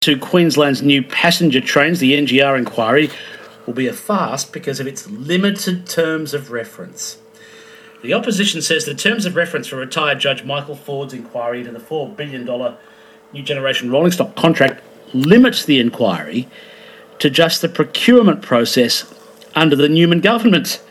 to Queensland's new passenger trains, the NGR inquiry, will be a farce because of its limited terms of reference. The opposition says the terms of reference for retired Judge Michael Ford's inquiry into the $4 billion new generation rolling stock contract limits the inquiry to just the procurement process under the Newman government,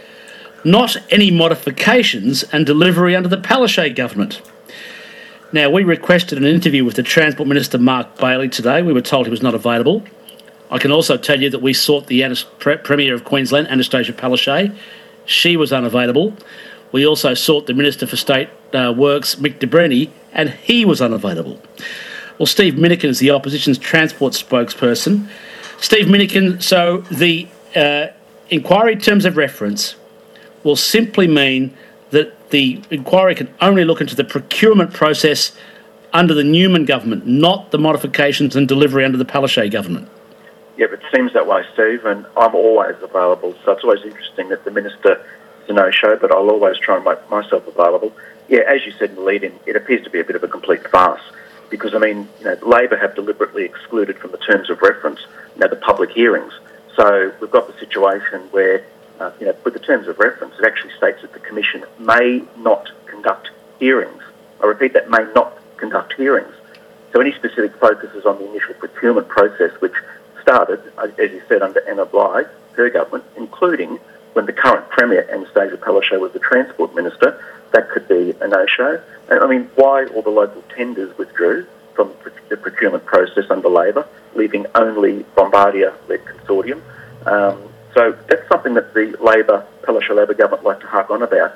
not any modifications and delivery under the Palaszczuk government. Now, we requested an interview with the Transport Minister, Mark Bailey, today. We were told he was not available. I can also tell you that we sought the Premier of Queensland, Anastasia Palaszczuk. She was unavailable. We also sought the Minister for State Works, Mick de Brenni, and he was unavailable. Well, Steve Minikin is the opposition's transport spokesperson. Steve Minikin, so the inquiry terms of reference will simply mean that the inquiry can only look into the procurement process under the Newman government, not the modifications and delivery under the Palaszczuk government. Yeah, it seems that way, Steve, and I'm always available, so it's always interesting that the Minister is a no-show, but I'll always try and make myself available. Yeah, as you said in the lead-in, it appears to be a bit of a complete farce, because, Labor have deliberately excluded from the terms of reference, the public hearings. So we've got the situation where with the terms of reference, it actually states that the Commission may not conduct hearings. I repeat, that may not conduct hearings. So any specific focus is on the initial procurement process, which started, as you said, under Anna Bligh, her government, including when the current Premier, Anastasia Palaszczuk, was the Transport Minister. That could be a no-show. And why all the local tenders withdrew from the procurement process under Labor, leaving only Bombardier-led consortium. So that's something that the Palaszczuk Labor government like to hark on about.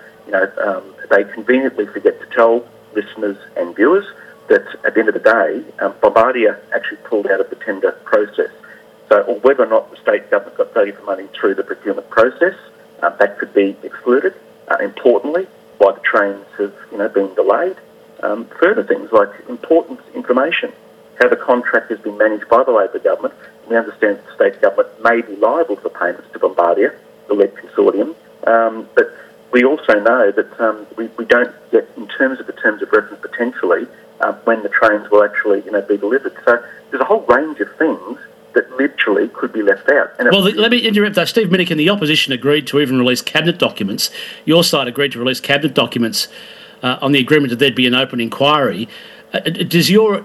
They conveniently forget to tell listeners and viewers that at the end of the day, Bombardier actually pulled out of the tender process. So whether or not the state government got value for money through the procurement process, that could be excluded. Importantly, why the trains have been delayed. Further things like important information, how the contract has been managed by the Labor government. We understand that the state government may be liable for payments to Bombardier, the lead consortium, but we also know that we don't get, in terms of the terms of reference potentially, when the trains will actually be delivered. So there's a whole range of things that literally could be left out. Let me interrupt that. Steve Minikin, the opposition agreed to even release cabinet documents. Your side agreed to release cabinet documents on the agreement that there'd be an open inquiry. Does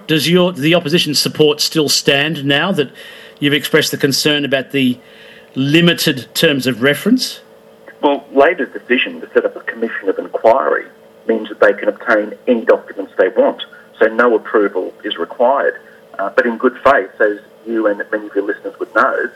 the opposition's support still stand now that you've expressed the concern about the limited terms of reference? Well, Labor's decision to set up a commission of inquiry means that they can obtain any documents they want, so no approval is required. But in good faith, as you and many of your listeners would know,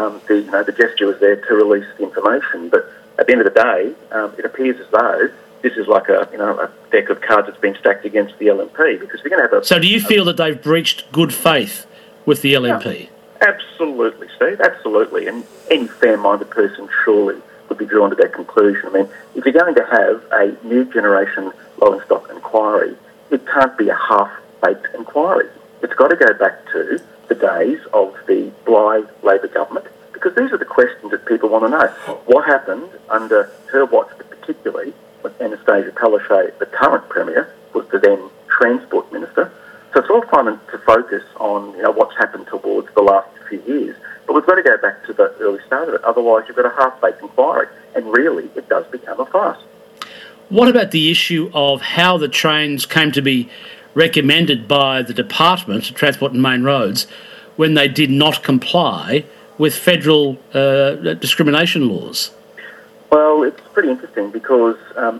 the gesture was there to release the information. But at the end of the day, it appears as though this is like a deck of cards that's been stacked against the LNP, because we're going to have a... So do you feel that they've breached good faith with the LNP? Yeah, absolutely, Steve, absolutely. And any fair-minded person surely would be drawn to that conclusion. If you're going to have a new generation rolling stock inquiry, it can't be a half-baked inquiry. It's got to go back to the days of the Bligh Labor government, because these are the questions that people want to know. What happened under her watch, particularly when Anastasia Palaszczuk, the current Premier, was the then Transport Minister? So it's all fine to focus on what's happened towards the last few years, but we've got to go back to the early start of it. Otherwise, you've got a half-baked inquiry, and really, it does become a farce. What about the issue of how the trains came to be recommended by the Department of Transport and Main Roads when they did not comply with federal discrimination laws? Well, it's pretty interesting because,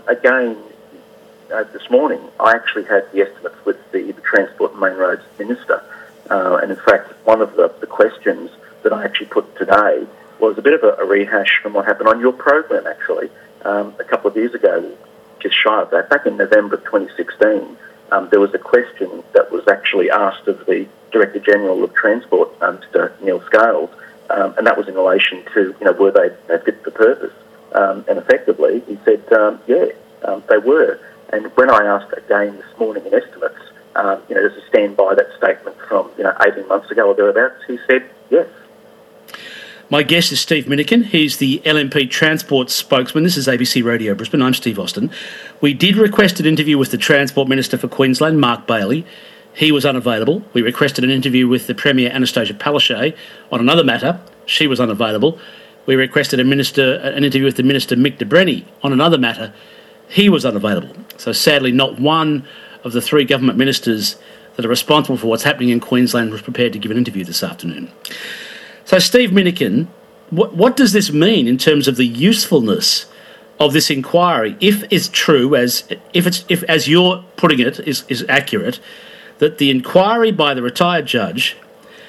this morning I actually had the estimates with the Transport and Main Roads Minister, and in fact one of the questions that I actually put today was a bit of a rehash from what happened on your program actually a couple of years ago, just shy of that. Back in November of 2016, there was a question that was actually asked of the Director General of Transport, Mr Neil Scales, and that was in relation to were they fit for purpose, and effectively he said they were. And when I asked again this morning in estimates, does he stand by that statement from 18 months ago or thereabouts, he said yes. My guest is Steve Minikin. He's the LNP Transport spokesman. This is ABC Radio Brisbane. I'm Steve Austin. We did request an interview with the Transport Minister for Queensland, Mark Bailey. He was unavailable. We requested an interview with the Premier, Anastasia Palaszczuk, on another matter. She was unavailable. We requested an interview with the Minister, Mick de Brenny, on another matter. He was unavailable. So sadly, not one of the three government ministers that are responsible for what's happening in Queensland was prepared to give an interview this afternoon. So Steve Minikin, what does this mean in terms of the usefulness of this inquiry, if it's true, as you're putting it, is accurate, that the inquiry by the retired judge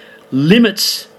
limits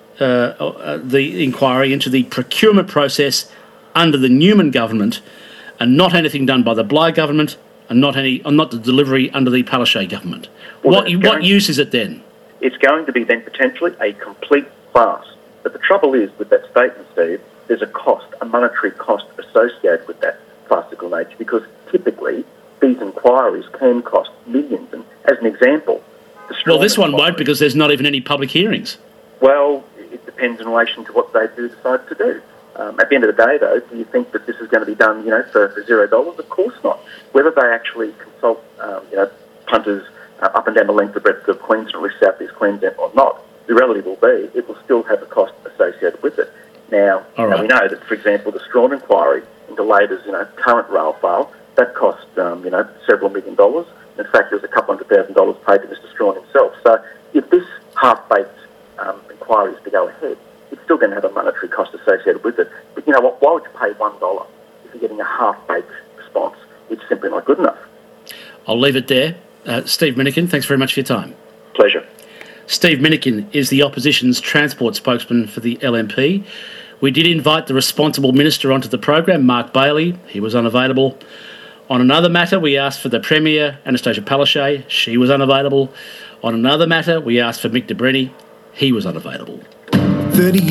the inquiry into the procurement process under the Newman government, and not anything done by the Bligh government, and not the delivery under the Palaszczuk government? Well, what use is it then? It's going to be then potentially a complete farce. But the trouble is with that statement, Steve, there's a monetary cost associated with that farcical nature, because typically these inquiries can cost millions. And as an example, this one won't, because there's not even any public hearings. Well, it depends in relation to what they do decide to do. At the end of the day, though, do you think that this is going to be done, for $0? Of course not. Whether they actually consult, punters up and down the length and breadth of Queensland, or South East Queensland, or not, the reality will be it will still have a cost associated with it. Now, we know that, for example, the Strawn inquiry into Labor's, current rail file, that cost, several $1 million. In fact, there was $200,000 paid to Mr. Strawn himself. So if this half-baked inquiry is to go ahead, it's still going to have a monetary cost associated with it. But you know what? Why would you pay $1 if you're getting a half-baked response? It's simply not good enough. I'll leave it there. Steve Minikin, thanks very much for your time. Pleasure. Steve Minikin is the opposition's transport spokesman for the LNP. We did invite the responsible minister onto the program, Mark Bailey. He was unavailable. On another matter, we asked for the Premier, Anastasia Palaszczuk. She was unavailable. On another matter, we asked for Mick de Brenny. He was unavailable. 30